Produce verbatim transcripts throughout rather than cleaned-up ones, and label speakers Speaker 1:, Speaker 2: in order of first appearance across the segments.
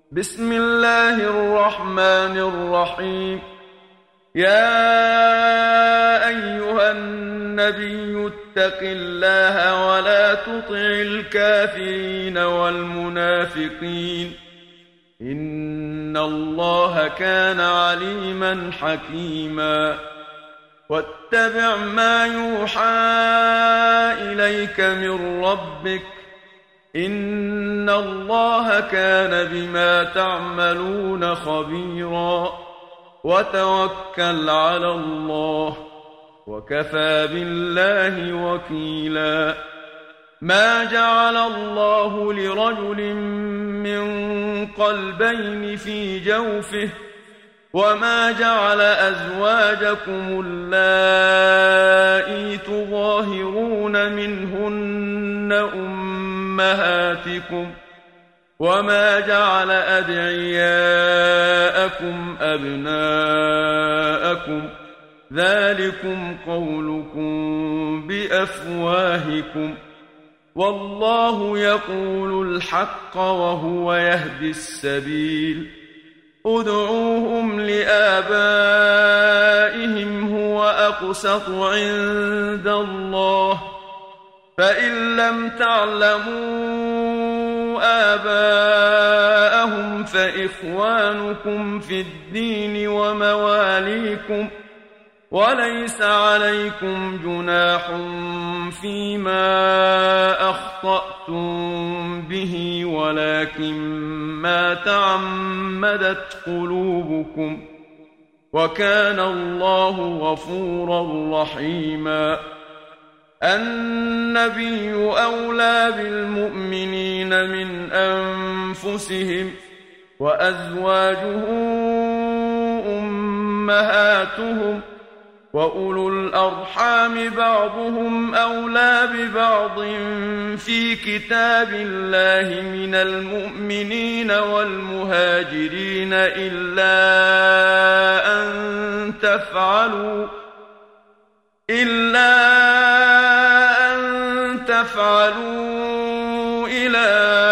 Speaker 1: بسم الله الرحمن الرحيم. يا أيها النبي اتق الله ولا تطع الكافرين والمنافقين إن الله كان عليما حكيما. واتبع ما يوحى إليك من ربك إن الله كان بما تعملون خبيرا. وتوكل على الله وكفى بالله وكيلا. ما جعل الله لرجل من قلبين في جوفه وما جعل أزواجكم اللائي تظاهرون منهن أمهاتكم وما جعل أدعياءكم أبناءكم ذلكم قولكم بأفواهكم والله يقول الحق وهو يهدي السبيل. ادعوهم لآبائهم هو أقسط عند الله فإن لم تعلموا آباءهم فإخوانكم في الدين ومواليكم وليس عليكم جناح فيما أخطأتم به ولكن ما تعمدت قلوبكم وكان الله غفورا رحيما. النبي أولى بالمؤمنين من أنفسهم وأزواجه أمهاتهم وأولو الأرحام بعضهم أولى ببعض في كتاب الله من المؤمنين والمهاجرين إلا أن تفعلوا إلا أن تفعلوا إلى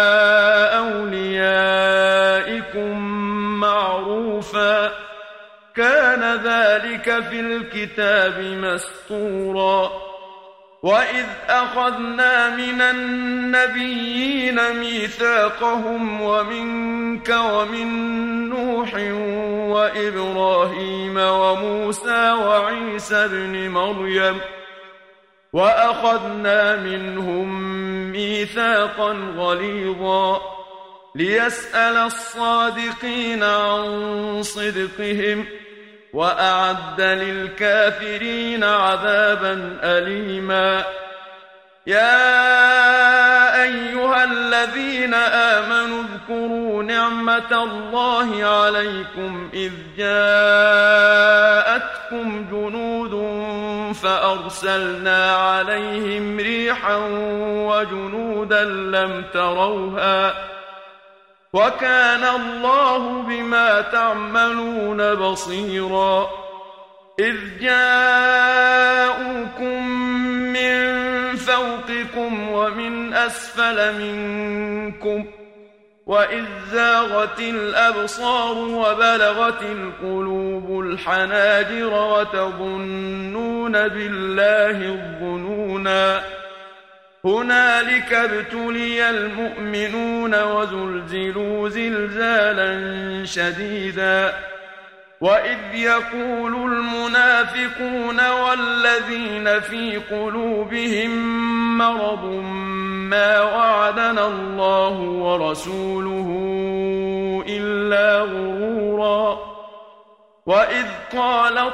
Speaker 1: أوليائكم معروفا كان ذلك في الكتاب مسطورا. وإذ أخذنا من النبيين ميثاقهم ومنك ومن نوح وإبراهيم وموسى وعيسى ابن مريم وأخذنا منهم ميثاقا غليظا ليسأل الصادقين عن صدقهم وأعد للكافرين عذابا أليما. يا أيها الذين آمنوا اذكروا نعمة الله عليكم إذ جاءتكم جنود فأرسلنا عليهم ريحا وجنودا لم تروها وكان الله بما تعملون بصيرا. إذ جاءوكم من فوقكم ومن أسفل منكم وإذ زاغت الأبصار وبلغت القلوب الحناجر وتظنون بالله الظنونا. هنالك ابتلي المؤمنون وزلزلوا زلزالا شديدا. وإذ يقول المنافقون والذين في قلوبهم مرض ما وعدنا الله ورسوله إلا غرورا. وإذ قالت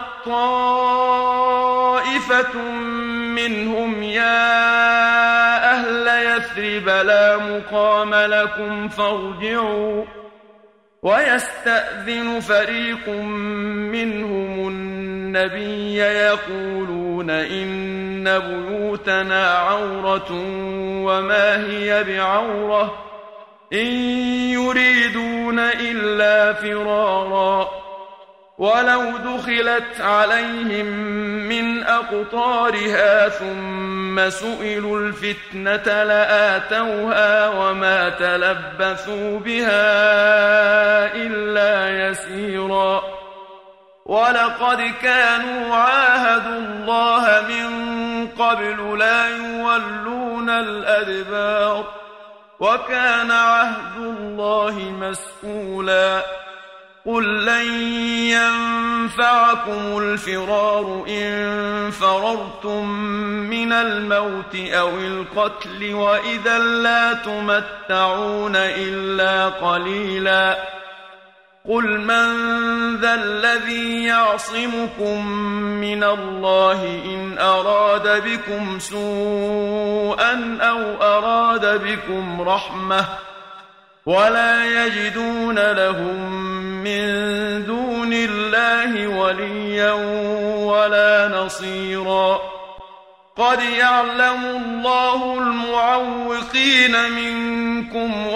Speaker 1: طائفة منهم يا أهل يثرب لا مقام لكم فارجعوا ويستأذن فريق منهم النبي يقولون إن بيوتنا عورة وما هي بعورة إن يريدون إلا فرارا. ولو دخلت عليهم من أقطارها ثم سئلوا الفتنة لآتوها وما تلبثوا بها يسيرا ولقد كانوا عاهدوا الله من قبل لا يولون الأدبار وكان عهد الله مسؤولا قل لن ينفعكم الفرار إن فررتم من الموت أو القتل وإذا لا تمتعون إلا قليلا قل من ذا الذي يعصمكم من الله إن أراد بكم سوءا أو أراد بكم رحمة ولا يجدون لهم من دون الله وليا ولا نصيرا قد يعلم الله المعوقين منكم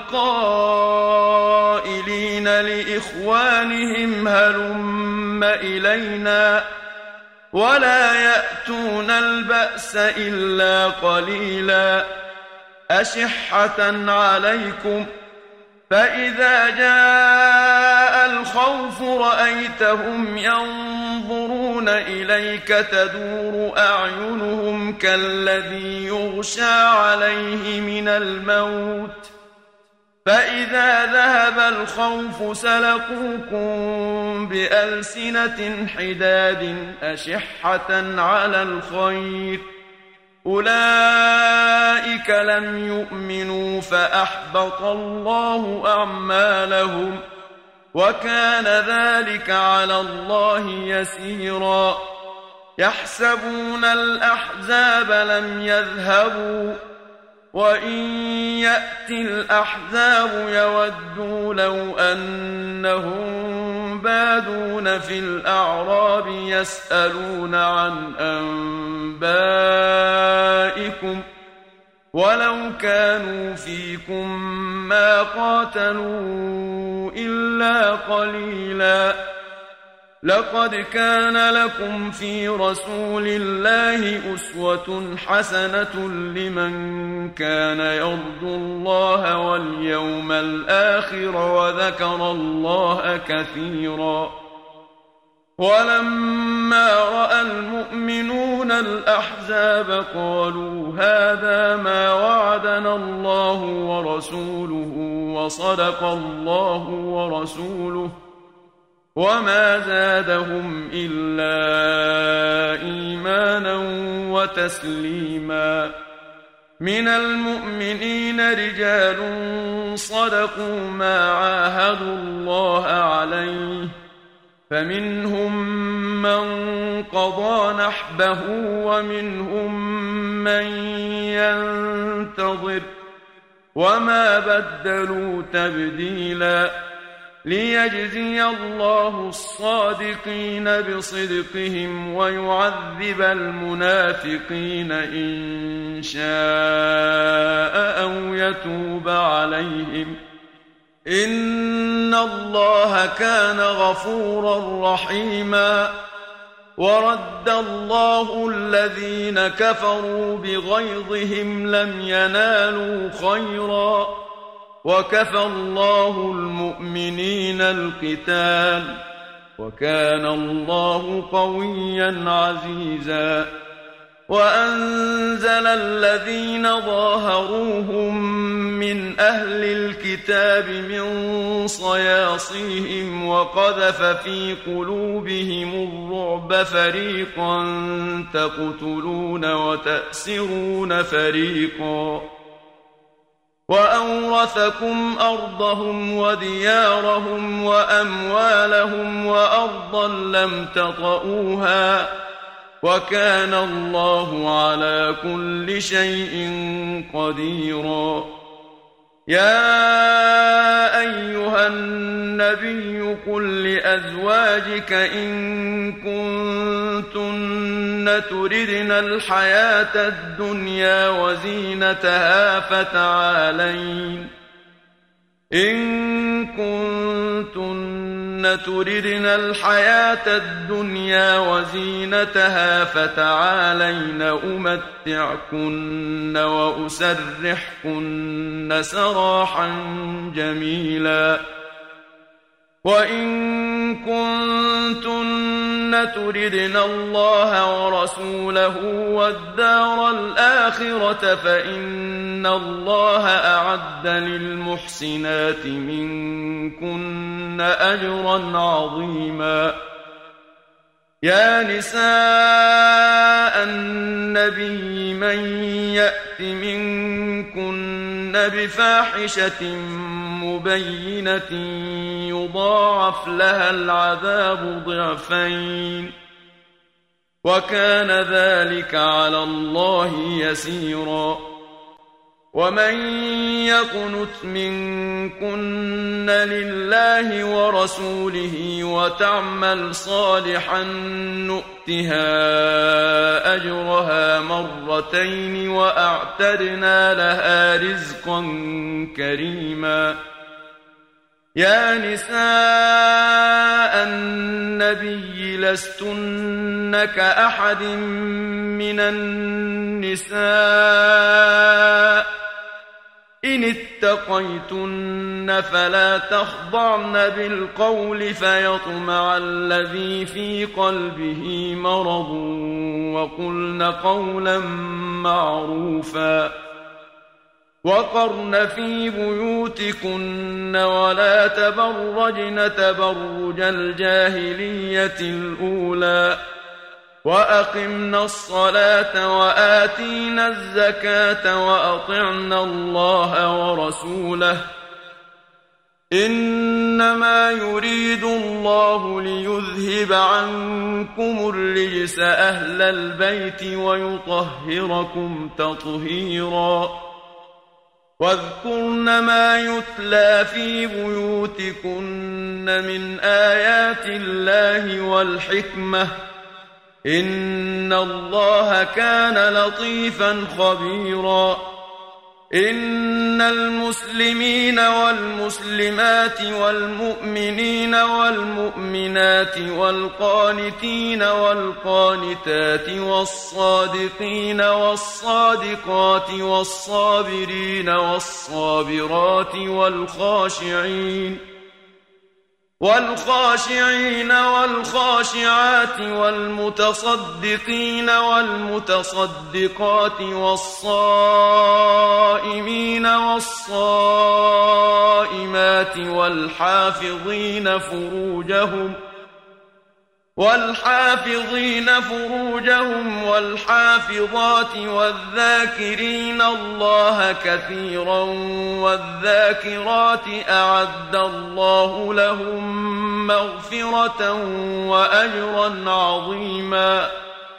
Speaker 1: والقائلين لإخوانهم هلم إلينا ولا يأتون البأس إلا قليلا أشحة عليكم فإذا جاء الخوف رأيتهم ينظرون إليك تدور أعينهم كالذي يغشى عليه من الموت فإذا ذهب الخوف سلقوكم بألسنة حداد أشحة على الخير أولئك لم يؤمنوا فأحبط الله أعمالهم وكان ذلك على الله يسيرا يحسبون الأحزاب لم يذهبوا وإن يأتي الأحزاب يودوا لو أنهم بادون في الأعراب يسألون عن أنبائكم ولو كانوا فيكم ما قاتلوا إلا قليلا لقد كان لكم في رسول الله أسوة حسنة لمن كان يرجو الله واليوم الآخر وذكر الله كثيرا ولما رأى المؤمنون الأحزاب قالوا هذا ما وعدنا الله ورسوله وصدق الله ورسوله وما زادهم إلا إيمانا وتسليما من المؤمنين رجال صدقوا ما عاهدوا الله عليه فمنهم من قضى نحبه ومنهم من ينتظر وما بدلوا تبديلا ليجزي الله الصادقين بصدقهم ويعذب المنافقين إن شاء أو يتوب عليهم إن الله كان غفورا رحيما ورد الله الذين كفروا بغيظهم لم ينالوا خيرا وكفى الله المؤمنين القتال وكان الله قويا عزيزا وأنزل الذين ظاهروهم من أهل الكتاب من صياصيهم وقذف في قلوبهم الرعب فريقا تقتلون وتأسرون فريقا وأورثكم أرضهم وديارهم وأموالهم وأرضا لم تطئوها وكان الله على كل شيء قديرا يا أيها النبي قل لأزواجك إن كنتن تردن الحياة الدنيا وزينتها فتعالين إن كنتن تردن الحياة الدنيا وزينتها فتعالين أمتعكن وأسرحكن سراحا جميلا وإن كنتن تردن الله ورسوله والدار الآخرة فإن الله أعد للمحسنات منكن أجرا عظيما. يا نساء النبي من يأت منكن بفاحشة مبينة يضاعف لها العذاب ضعفين وكان ذلك على الله يسيرا. ومن يقنت منكن لله ورسوله وتعمل صالحا نؤتها أجرها مرتين وأعتدنا لها رزقا كريما. يا نساء النبي لستن كأحد من النساء إن اتقيتن فلا تخضعن بالقول فيطمع الذي في قلبه مرض وقلن قولا معروفا. وقرن في بيوتكن ولا تبرجن تبرج الجاهلية الأولى وأقمنا الصلاة وآتينا الزكاة وأطعنا الله ورسوله إنما يريد الله ليذهب عنكم الرجس أهل البيت ويطهركم تطهيرا. واذكرن ما يتلى في بيوتكن من آيات الله والحكمة إن الله كان لطيفا خبيرا. إن المسلمين والمسلمات والمؤمنين والمؤمنات والقانتين والقانتات والصادقين والصادقات والصابرين والصابرات والخاشعين والخاشعين والخاشعات والمتصدقين والمتصدقات والصائمين والصائمات والحافظين فروجهم والحافظين فروجهم والحافظات والذاكرين الله كثيرا والذاكرات أعد الله لهم مغفرة وأجرا عظيما.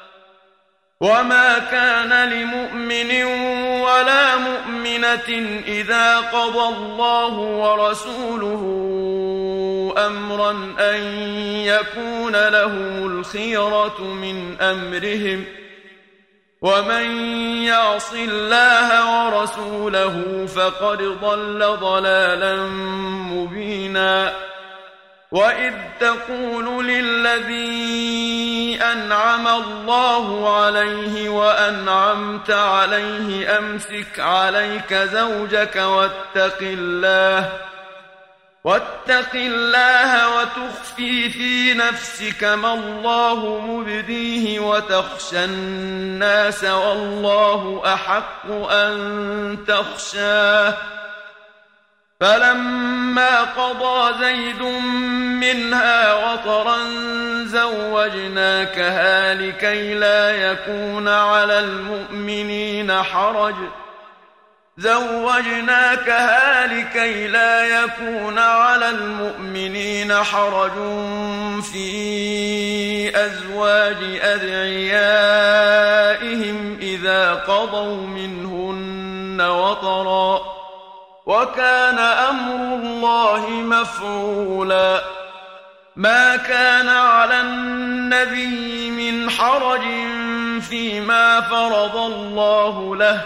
Speaker 1: وما كان لمؤمن ولا مؤمنة إذا قضى الله ورسوله أمرا أن يكون لهم الخيرة من أمرهم ومن يعص الله ورسوله فقد ضل ضلالا مبينا. وإذ تقول للذي أنعم الله عليه وأنعمت عليه أمسك عليك زوجك واتق الله واتق الله وتخفي في نفسك ما الله مبديه وتخشى الناس والله أحق أن تخشاه. فلما قضى زيد منها وطرا زوجناكها لكي لا يكون على المؤمنين حرج زوجناكها لكي لا يكون على المؤمنين حرج في أزواج أدعيائهم إذا قضوا منهن وطرا وكان أمر الله مفعولا. ما كان على النبي من حرج فيما فرض الله له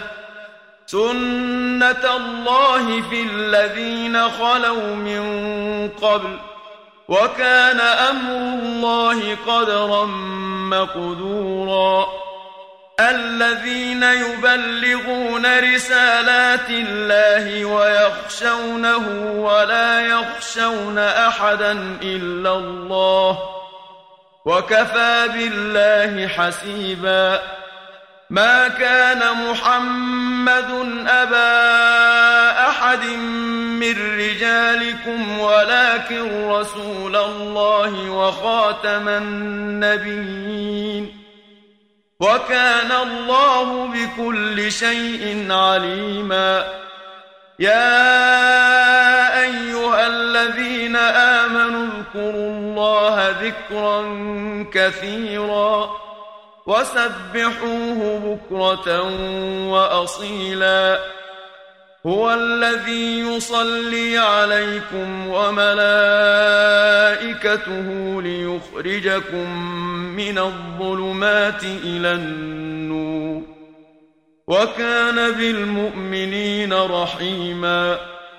Speaker 1: سنة الله في الذين خلوا من قبل وكان أمر الله قدرا مقدورا. الذين يبلغون رسالات الله ويخشونه ولا يخشون أحدا إلا الله وكفى بالله حسيبا. ما كان محمد أبا أحد من رجالكم ولكن رسول الله وخاتم النبيين وكان الله بكل شيء عليما. يا أيها الذين آمنوا اذكروا الله ذكرا كثيرا وسبحوه بكرة وأصيلا. هو الذي يصلي عليكم وملائكته ليخرجكم من الظلمات إلى النور وكان بالمؤمنين رحيما.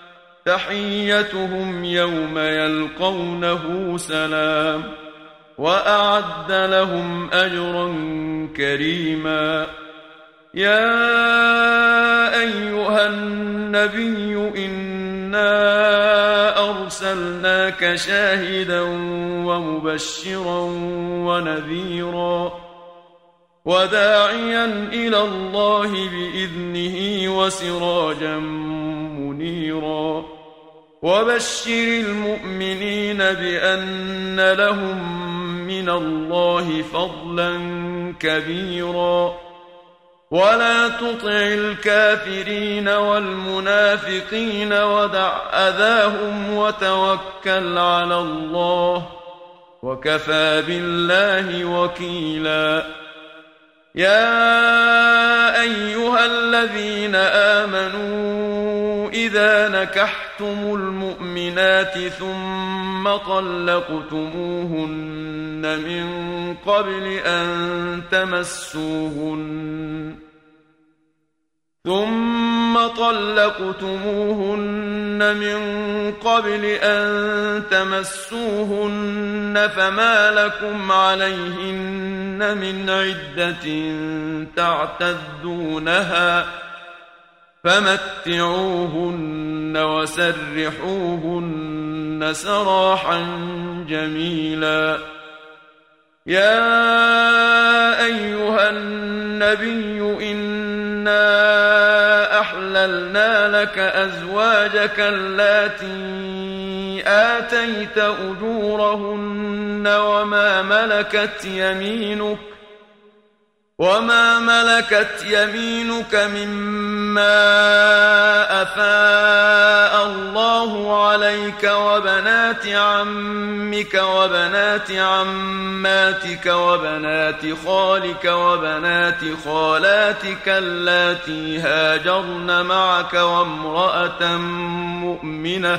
Speaker 1: تحيتهم يوم يلقونه سلام وأعد لهم أجرا كريما. يا أيها النبي إنا أرسلناك شاهدا ومبشرا ونذيرا وداعيا إلى الله بإذنه وسراجا منيرا. وبشر المؤمنين بأن لهم من الله فضلا كبيرا. ولا تطع الكافرين والمنافقين ودع أذاهم وتوكل على الله وكفى بالله وكيلا. يا أيها الذين آمنوا إذا نكحتم المؤمنات ثم طلقتموهن من قبل أن تمسوهن ثم طلقتموهن من قبل أن تمسوهن فما لكم عليهن من عدة تعتدونها فمتعوهن وسرحوهن سراحا جميلا. يا أيها النبي إنا أحللنا لك أزواجك اللاتي آتيت أجورهن وما ملكت يمينك وما ملكت يمينك مما أفاء الله عليك وبنات عمك وبنات عماتك وبنات خالك وبنات خالاتك اللاتي هاجرن معك وامرأة مؤمنة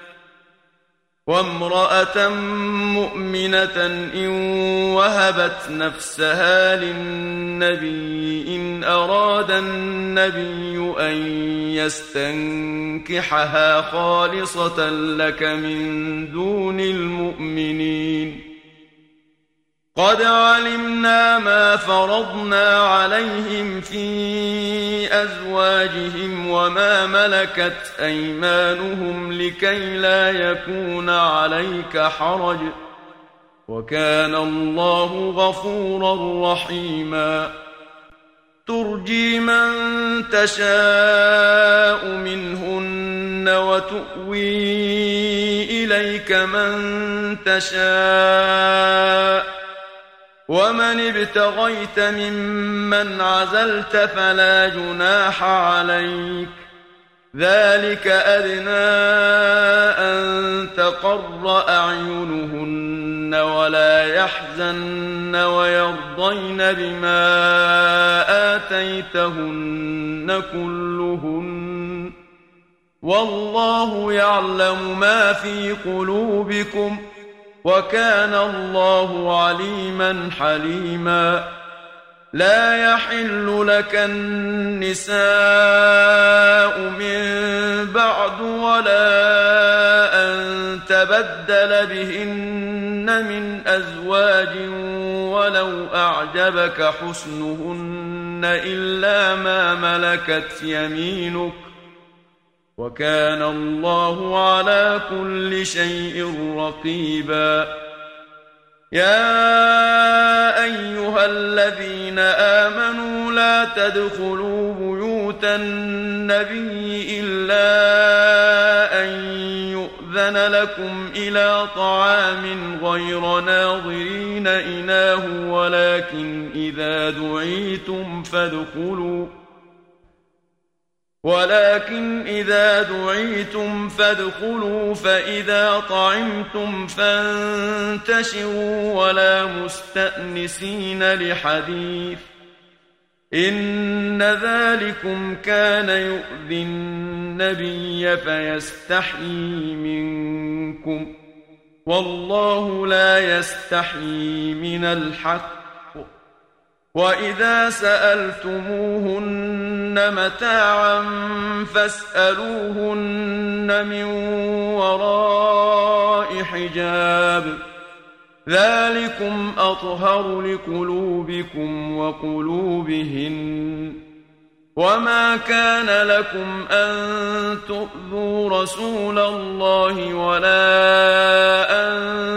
Speaker 1: وامرأة مؤمنة إن وهبت نفسها للنبي إن أراد النبي أن يستنكحها خالصة لك من دون المؤمنين. قد علمنا ما فرضنا عليهم في أزواجهم وما ملكت أيمانهم لكي لا يكون عليك حرج وكان الله غفورا رحيما. ترجي من تشاء منهن وتؤوي إليك من تشاء ومن ابتغيت ممن عزلت فلا جناح عليك. ذلك أدنى أن تقر أعينهن ولا يحزن ويرضين بما آتيتهن كلهن والله يعلم ما في قلوبكم وكان الله عليما حليما. لا يحل لك النساء من بعد ولا أن تبدل بهن من أزواج ولو أعجبك حسنهن إلا ما ملكت يمينك وكان الله على كل شيء رقيبا. يا أيها الذين آمنوا لا تدخلوا بيوت النبي إلا أن يؤذن لكم إلى طعام غير ناظرين إناه ولكن إذا دعيتم فادخلوا ولكن إذا دعيتم فادخلوا فإذا طعمتم فانتشروا ولا مستأنسين لحديث إن ذلكم كان يؤذي النبي فيستحيي منكم والله لا يستحيي من الحق. وإذا سألتموهن متاعا فاسألوهن من وراء حجاب ذلكم أطهر لقلوبكم وقلوبهن. وما كان لكم أن تؤذوا رسول الله ولا أن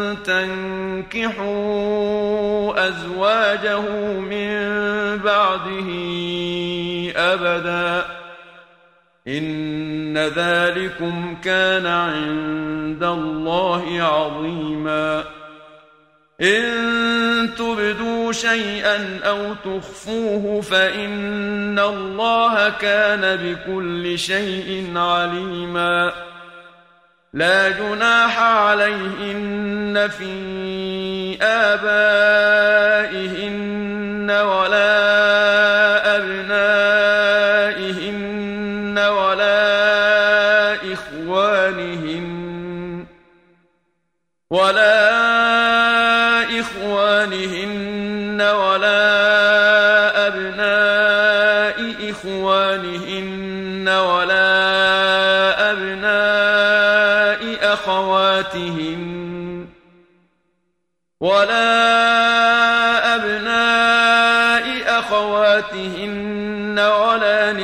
Speaker 1: تنكحوا أزواجه من بعده أبدا إن ذلكم كان عند الله عظيما. إن تبدوا شيئا أو تخفوه فإن الله كان بكل شيء عليما. لا جناح عليهن في آبائهن ولا أبنائهن ولا إخوانهن ولا إخوانهن ولا أبناء إخوانهن ولا أبناء أخواتهن ولا أبناء أخواتهن ولا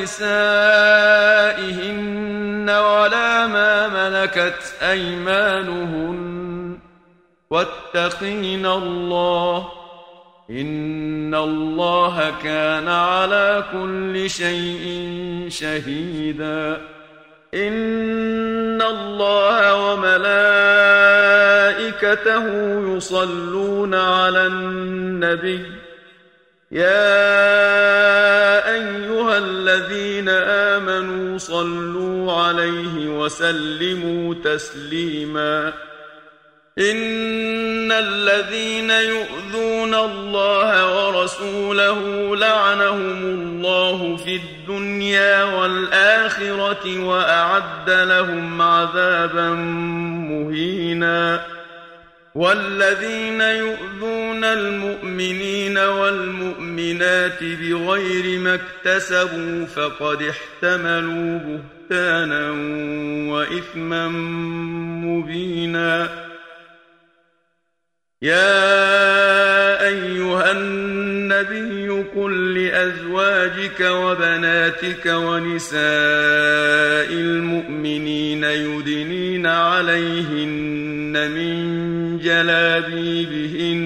Speaker 1: نسائهن ولا ما ملكت أيمانهن واتقين الله إن الله كان على كل شيء شهيدا. إن الله وملائكته يصلون على النبي يا أيها الذين آمنوا صلوا عليه وسلموا تسليما. إن الذين يؤذون الله ورسوله لعنهم الله في الدنيا والآخرة وأعد لهم عذابا مهينا. والذين يؤذون المؤمنين والمؤمنات بغير ما اكتسبوا فقد احتملوا بهتانا وإثما مبينا. يا أيها النبي قل لأزواجك وبناتك ونساء المؤمنين يدنين عليهن من جلابيبهن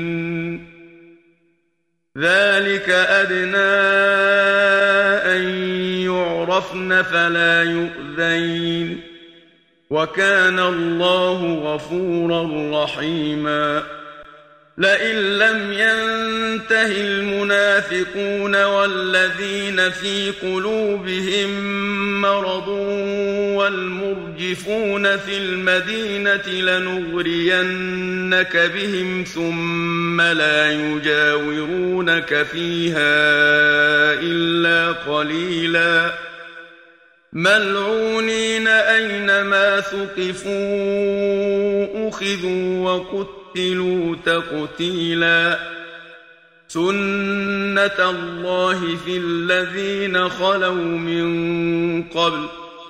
Speaker 1: ذلك أدنى أن يعرفن فلا يؤذين وكان الله غفورا رحيما. لئن لم ينته المنافقون والذين في قلوبهم مرض والمرجفون في المدينة لنغرينك بهم ثم لا يجاورونك فيها إلا قليلا ملعونين أينما ثقفوا أخذوا وقتلوا تقتيلا. سنة الله في الذين خلوا من قبل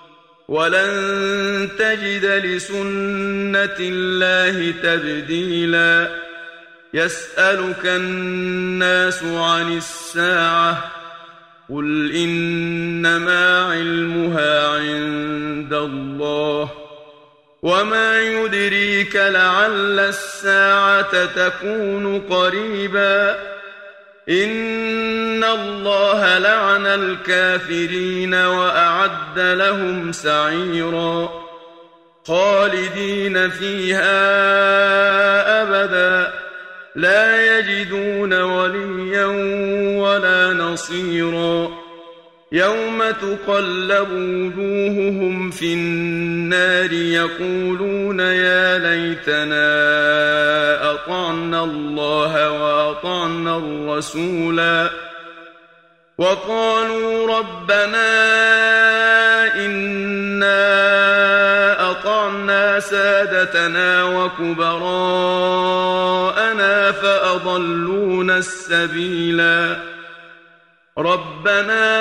Speaker 1: ولن تجد لسنة الله تبديلا. يسألك الناس عن الساعة قل إنما علمها عند الله وما يدريك لعل الساعة تكون قريبا إن الله لعن الكافرين وأعد لهم سعيرا خالدين فيها أبدا لا يجدون وليا ولا نصيرا يوم تقلب وجوههم في النار يقولون يا ليتنا أطعنا الله وأطعنا الرسولا وقالوا ربنا إنا أطعنا سادتنا وكبراءنا فأضلونا السبيلا ربنا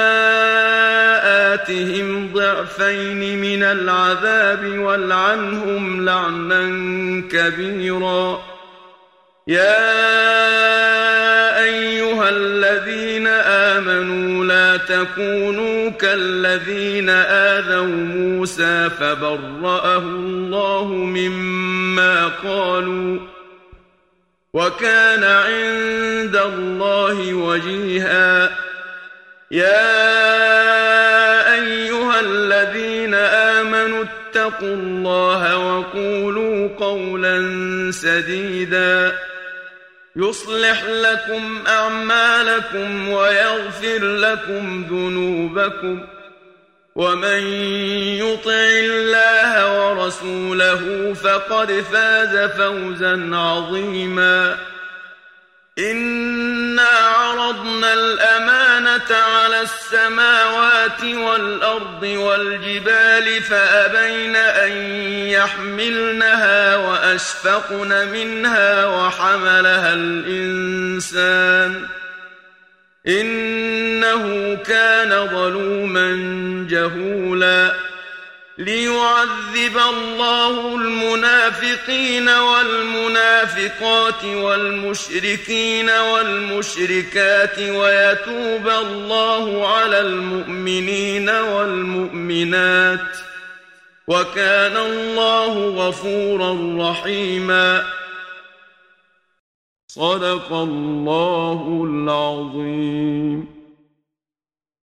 Speaker 1: آتهم ضعفين من العذاب والعنهم لعنا كبيرا يا أيها الذين آمنوا لا تكونوا كالذين آذوا موسى فبرأه الله مما قالوا وكان عند الله وجيها يا أيها الذين آمنوا اتقوا الله وقولوا قولا سديدا يصلح لكم أعمالكم ويغفر لكم ذنوبكم ومن يطع الله ورسوله فقد فاز فوزا عظيما إنا عرضنا الأمانة على السماوات والأرض والجبال فأبين أن يحملنها وأشفقن منها وحملها الإنسان إنه كان ظلوما جهولا ليعذب الله المنافقين والمنافقات والمشركين والمشركات ويتوب الله على المؤمنين والمؤمنات وكان الله غفورا رحيما صدق الله العظيم.